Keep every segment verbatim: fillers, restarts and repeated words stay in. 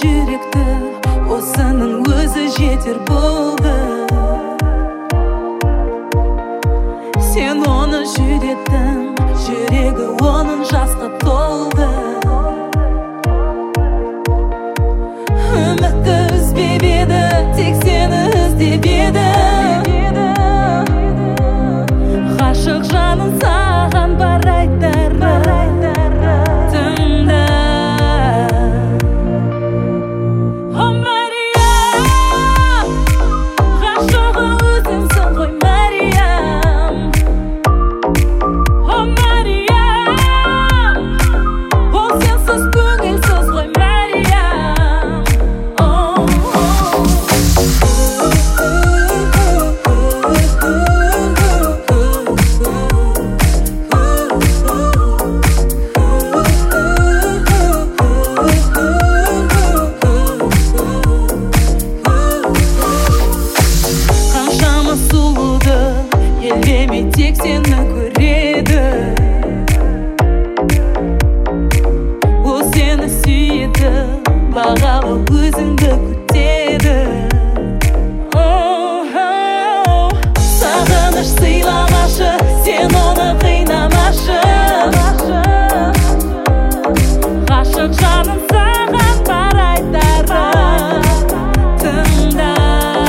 жүректі осының өзі жетер болды. Сен оны жүреттің, жүрегі оның жасқа толды. Үмітті үзбеп еді, тек сені іздеп еді. Ғашық жанын саған бар айтары, тыңда. О Мариям, ғашығы өзіңсің ғой Мариям. О Мариям, ол сенсіз көңілсіз ғой Мариям. Қаншама сұлуды елемей тек сені көреді. Ол сені сүйеді, бағалы өзіңді күтеді. Сағыныш сыйламашы, сен оны қинамашы. Ғашық жанын саған бар айтары, тыңда.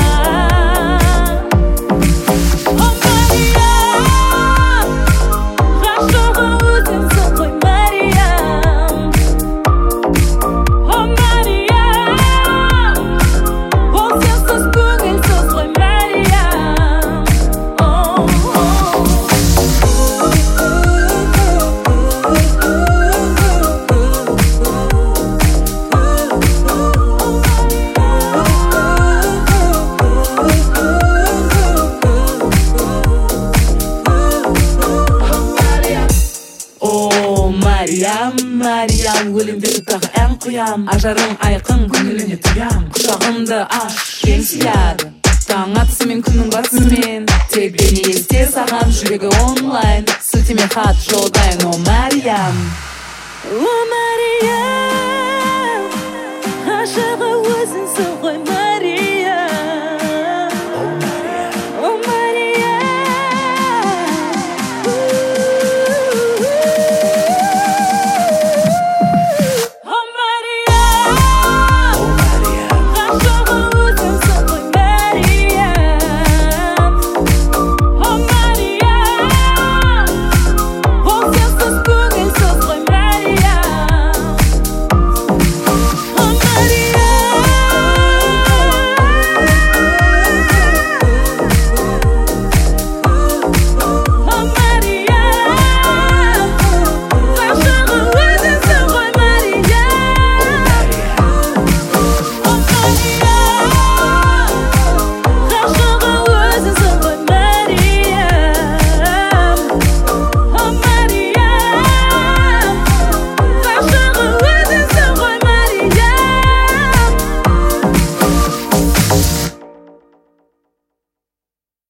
О Мариям, ғашығы өзіңсің ғой Мариям. О Мариям, ол сенсіз көңілсіз ғой Мариям. О Мариям, Мариям, өлеңдегі тағы ән құям. Ажарың айқын, көңіліне тұям. Құшағымды аш, кең сияды. Таң атысымен, күннің батысымен. Тек бені есте саған, жүрегі онлайн. Сілтеме хат жолдайын, о Мариям. О Мариям, ғашығы